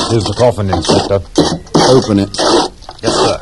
Here's the coffin, Inspector. Open it. Yes, sir.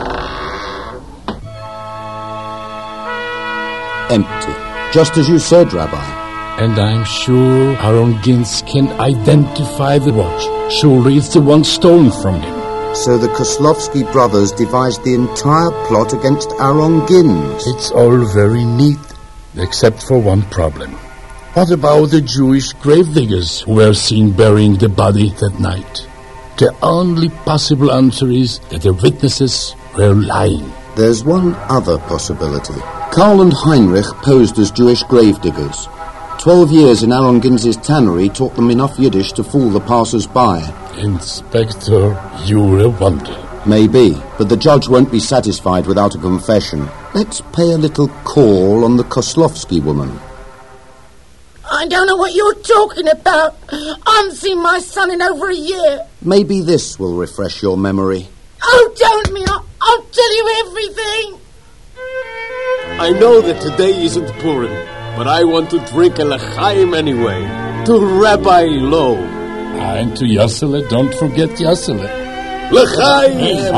Empty. Just as you said, Rabbi. And I'm sure Aaron Gins can identify the watch. Surely it's the one stolen from him. So the Kozlovsky brothers devised the entire plot against Aaron Gins. It's all very neat, except for one problem. What about the Jewish gravediggers who were seen burying the body that night? The only possible answer is that the witnesses were lying. There's one other possibility. Karl and Heinrich posed as Jewish gravediggers. 12 years in Aaron Gins's tannery taught them enough Yiddish to fool the passers-by. Inspector, you're a wonder. Maybe, but the judge won't be satisfied without a confession. Let's pay a little call on the Kozlovsky woman. I don't know what you're talking about. I haven't seen my son in over a year. Maybe this will refresh your memory. Oh, don't me. I'll tell you everything. I know that today isn't Purim, but I want to drink a l'chaim anyway. To Rabbi Lowe. And to Yossele, don't forget Yossele. L'chaim!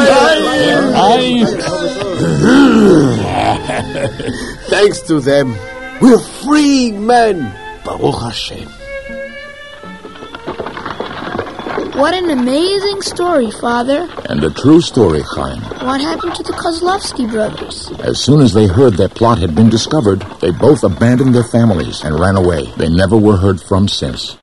Thanks to them, we're free men. Baruch Hashem. What an amazing story, Father. And a true story, Chaim. What happened to the Kozlovsky brothers? As soon as they heard their plot had been discovered, they both abandoned their families and ran away. They never were heard from since.